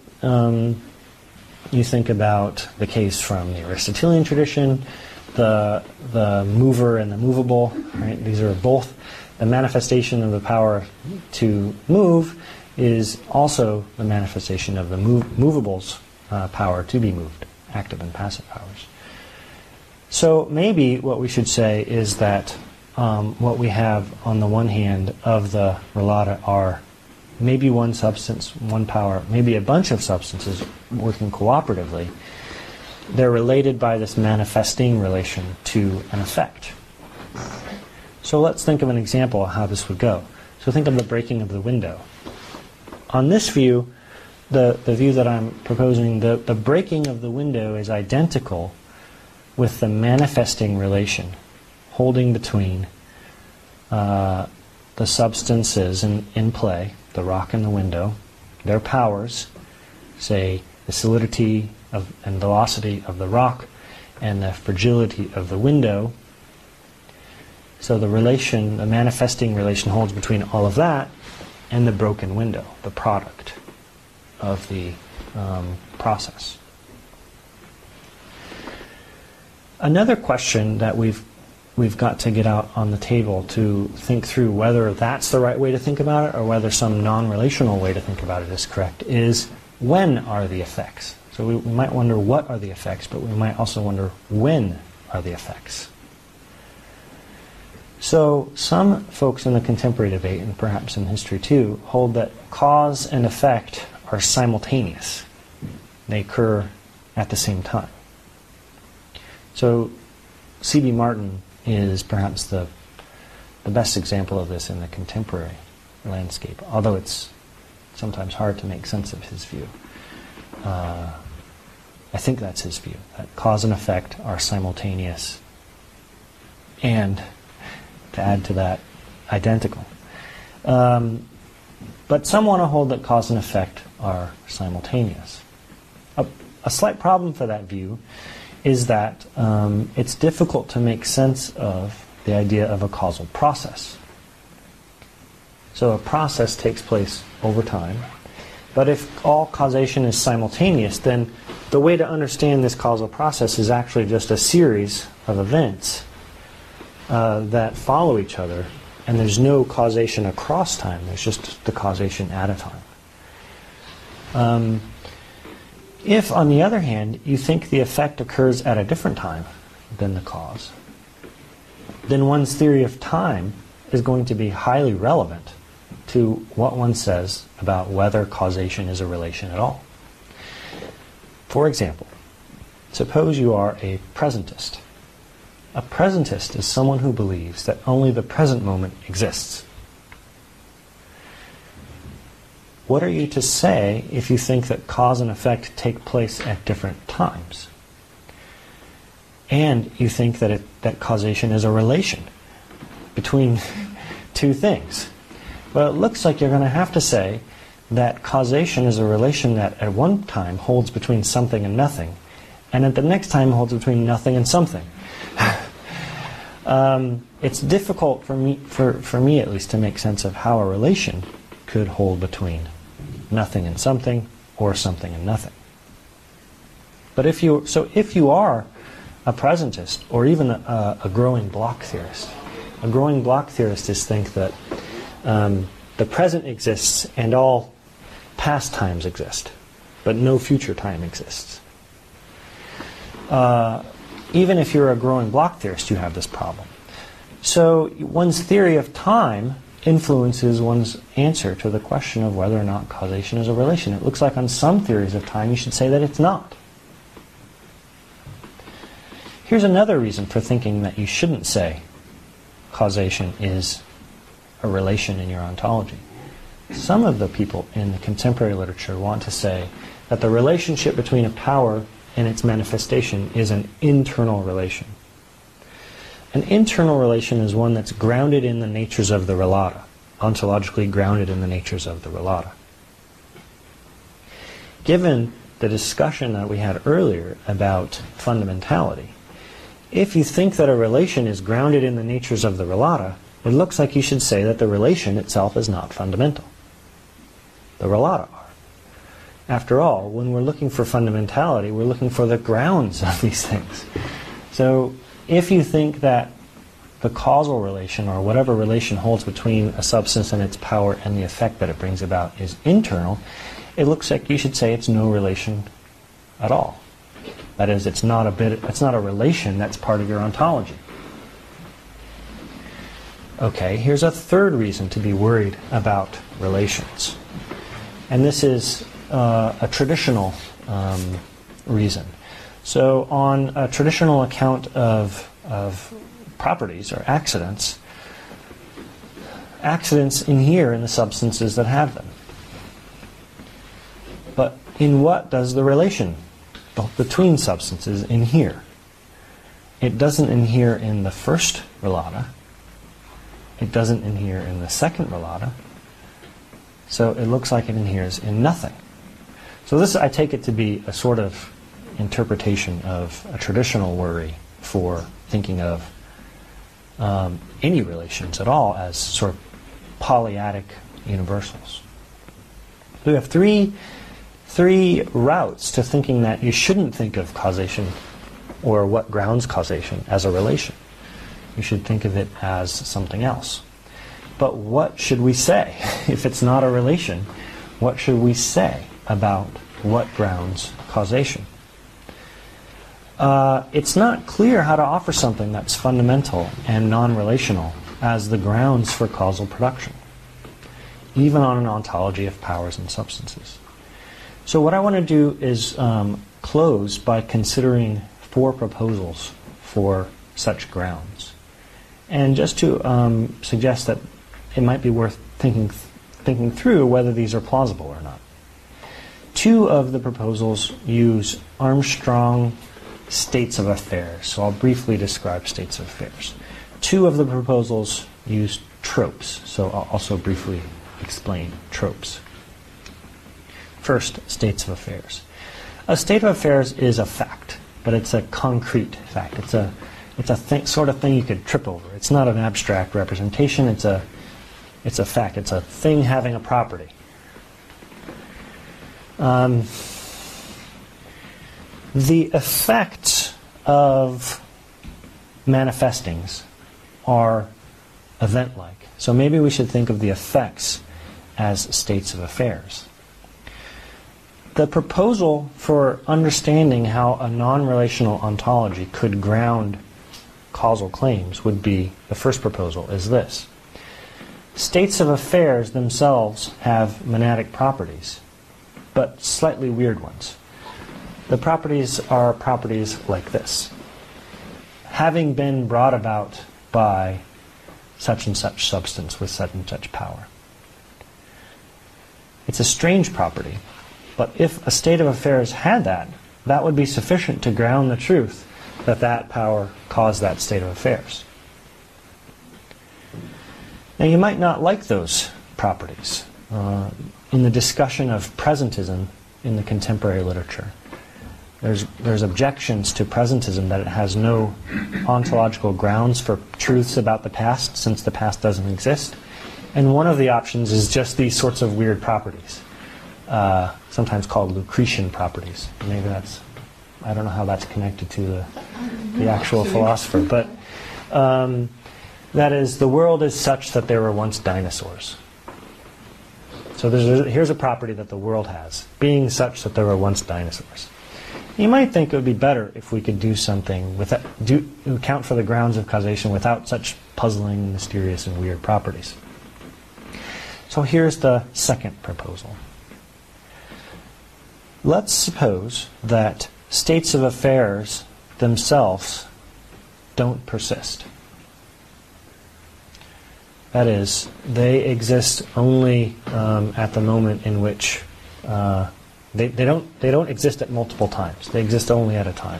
you think about the case from the Aristotelian tradition, the mover and the movable, right? These are both the manifestation of the power to move is also the manifestation of the movable's power to be moved, active and passive powers. So maybe what we should say is that what we have on the one hand of the relata are maybe one substance, one power, maybe a bunch of substances working cooperatively. They're related by this manifesting relation to an effect. So let's think of an example of how this would go. So think of the breaking of the window. On this view, the view that I'm proposing, the breaking of the window is identical with the manifesting relation holding between the substances in play, the rock and the window, their powers, say the solidity and velocity of the rock, and the fragility of the window. So the relation, the manifesting relation holds between all of that and the broken window, the product of the process. Another question that we've got to get out on the table to think through whether that's the right way to think about it or whether some non-relational way to think about it is correct is, when are the effects? So we might wonder what are the effects, but we might also wonder when are the effects. So some folks in the contemporary debate, and perhaps in history too, hold that cause and effect are simultaneous. They occur at the same time. So C.B. Martin is perhaps the best example of this in the contemporary landscape, although it's sometimes hard to make sense of his view. I think that's his view, that cause and effect are simultaneous and, to add to that, identical. But some want to hold that cause and effect are simultaneous. A slight problem for that view is that it's difficult to make sense of the idea of a causal process. So a process takes place over time, but if all causation is simultaneous, then the way to understand this causal process is actually just a series of events that follow each other, and there's no causation across time, there's just the causation at a time. If, on the other hand, you think the effect occurs at a different time than the cause, then one's theory of time is going to be highly relevant to what one says about whether causation is a relation at all. For example, suppose you are a presentist. A presentist is someone who believes that only the present moment exists. What are you to say if you think that cause and effect take place at different times? And you think that that causation is a relation between two things? Well, it looks like you're going to have to say that causation is a relation that at one time holds between something and nothing, and at the next time holds between nothing and something. It's difficult for me at least to make sense of how a relation could hold between nothing and something, or something and nothing. But if you are a presentist, or even a growing block theorist, a growing block theorist is think that the present exists and all past times exist, but no future time exists. Even if you're a growing block theorist, you have this problem. So one's theory of time influences one's answer to the question of whether or not causation is a relation. It looks like on some theories of time you should say that it's not. Here's another reason for thinking that you shouldn't say causation is a relation in your ontology. Some of the people in the contemporary literature want to say that the relationship between a power and its manifestation is an internal relation. An internal relation is one that's grounded in the natures of the relata, ontologically grounded in the natures of the relata. Given the discussion that we had earlier about fundamentality, if you think that a relation is grounded in the natures of the relata, it looks like you should say that the relation itself is not fundamental. The relata are. After all, when we're looking for fundamentality, we're looking for the grounds of these things. So if you think that the causal relation, or whatever relation holds between a substance and its power and the effect that it brings about, is internal, it looks like you should say it's no relation at all. That is, it's not a relation that's part of your ontology. Okay, here's a third reason to be worried about relations. And this is a traditional reason. So on a traditional account of properties or accidents inhere in the substances that have them. But in what does the relation between substances inhere? It doesn't inhere in the first relata. It doesn't inhere in the second relata. So it looks like it inheres in nothing. So this, I take it to be a sort of interpretation of a traditional worry for thinking of any relations at all as sort of polyadic universals. We have three routes to thinking that you shouldn't think of causation or what grounds causation as a relation. You should think of it as something else. But what should we say? If it's not a relation, what should we say about what grounds causation? It's not clear how to offer something that's fundamental and non-relational as the grounds for causal production, even on an ontology of powers and substances. So what I want to do is close by considering 4 proposals for such grounds, and just to suggest that it might be worth thinking through whether these are plausible or not. 2 of the proposals use Armstrong states of affairs, so I'll briefly describe states of affairs. 2 of the proposals use tropes, so I'll also briefly explain tropes. First, states of affairs. A state of affairs is a fact, but it's a concrete fact. It's a sort of thing you could trip over. It's not an abstract representation. It's a fact. It's a thing having a property. The effects of manifestings are event-like. So maybe we should think of the effects as states of affairs. The proposal for understanding how a non-relational ontology could ground causal claims would be, the first proposal is this. States of affairs themselves have monadic properties, but slightly weird ones. The properties are properties like this. Having been brought about by such and such substance with such and such power. It's a strange property, but if a state of affairs had that, that would be sufficient to ground the truth that that power caused that state of affairs. Now you might not like those properties. In the discussion of presentism in the contemporary literature, there's objections to presentism that it has no ontological grounds for truths about the past, since the past doesn't exist. And one of the options is just these sorts of weird properties, sometimes called Lucretian properties. Maybe that's, I don't know how that's connected to the actual philosopher, but that is, the world is such that there were once dinosaurs. So here's a property that the world has, being such that there were once dinosaurs. You might think it would be better if we could do something account for the grounds of causation without such puzzling, mysterious, and weird properties. So here's the second proposal. Let's suppose that states of affairs themselves don't persist. That is, they exist only at the moment in which they don't exist at multiple times. They exist only at a time.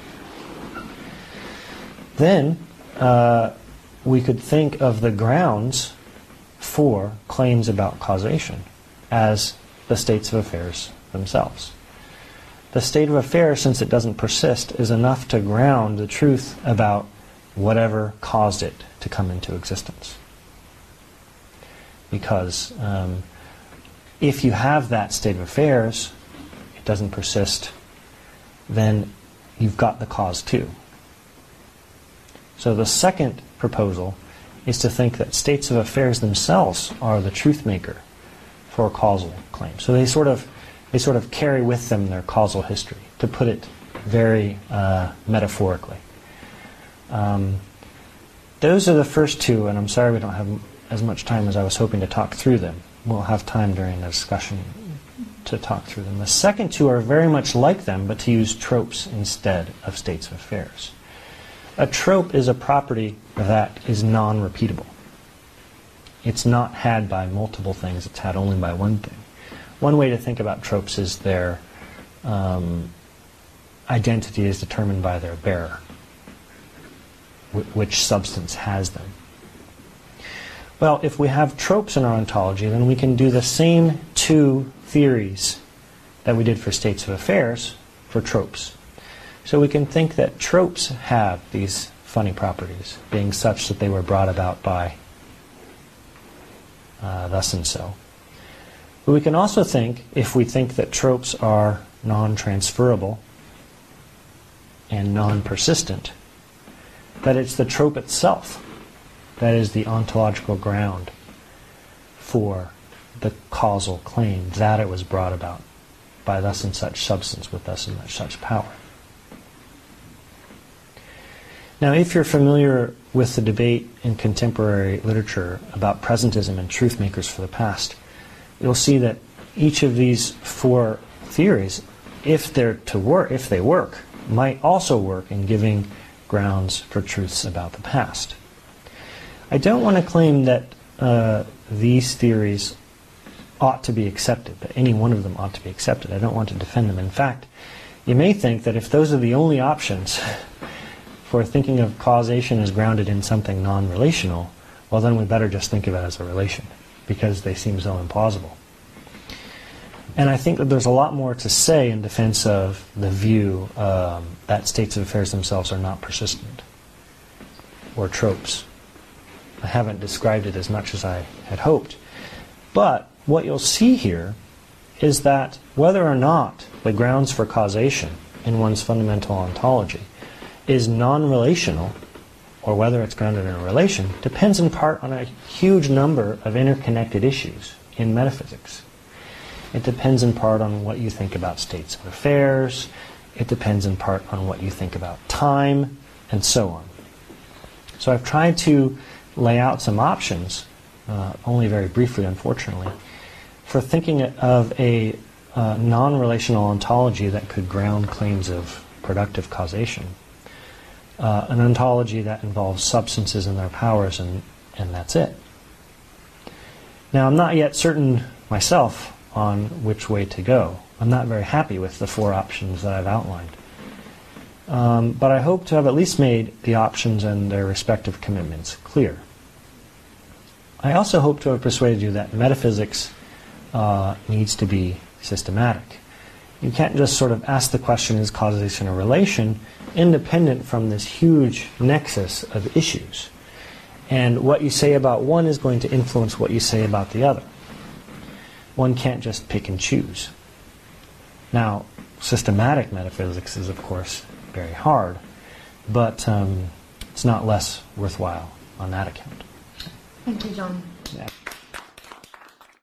Then we could think of the grounds for claims about causation as the states of affairs themselves. The state of affairs, since it doesn't persist, is enough to ground the truth about whatever caused it to come into existence. Because if you have that state of affairs, it doesn't persist, then you've got the cause too. So the second proposal is to think that states of affairs themselves are the truth maker for causal claims. So they sort of carry with them their causal history, to put it very metaphorically. Those are the first 2, and I'm sorry we don't have as much time as I was hoping to talk through them. We'll have time during the discussion to talk through them. The second 2 are very much like them, but to use tropes instead of states of affairs. A trope is a property that is non-repeatable. It's not had by multiple things, it's had only by one thing. One way to think about tropes is their identity is determined by their bearer, which substance has them. Well, if we have tropes in our ontology, then we can do the same 2 theories that we did for states of affairs for tropes. So we can think that tropes have these funny properties, being such that they were brought about by thus and so. But we can also think, if we think that tropes are non-transferable and non-persistent, that it's the trope itself that is the ontological ground for the causal claim that it was brought about by thus and such substance with thus and such power. Now, if you're familiar with the debate in contemporary literature about presentism and truth makers for the past, you'll see that each of these four theories, if they work, might also work in giving grounds for truths about the past. I don't want to claim that these theories ought to be accepted, that any one of them ought to be accepted. I don't want to defend them. In fact, you may think that if those are the only options for thinking of causation as grounded in something non-relational, well, then we better just think of it as a relation, because they seem so implausible. And I think that there's a lot more to say in defense of the view that states of affairs themselves are not persistent, or tropes. I haven't described it as much as I had hoped. But what you'll see here is that whether or not the grounds for causation in one's fundamental ontology is non-relational, or whether it's grounded in a relation, depends in part on a huge number of interconnected issues in metaphysics. It depends in part on what you think about states of affairs. It depends in part on what you think about time, and so on. So I've tried to lay out some options, only very briefly, unfortunately, for thinking of a non-relational ontology that could ground claims of productive causation. An ontology that involves substances and their powers, and that's it. Now, I'm not yet certain myself on which way to go. I'm not very happy with the four options that I've outlined. But I hope to have at least made the options and their respective commitments clear. I also hope to have persuaded you that metaphysics needs to be systematic. You can't just sort of ask the question, is causation a relation, independent from this huge nexus of issues. And what you say about one is going to influence what you say about the other. One can't just pick and choose. Now, systematic metaphysics is, of course, very hard, but it's not less worthwhile on that account. Thank you, John. Yeah.